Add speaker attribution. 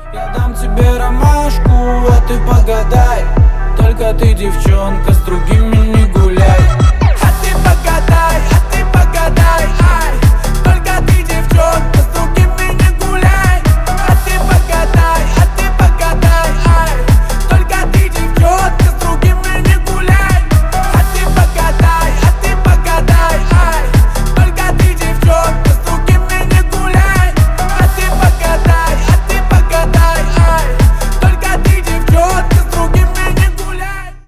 Speaker 1: Я дам тебе ромашку, а ты погадай. Только ты, девчонка, с другим меня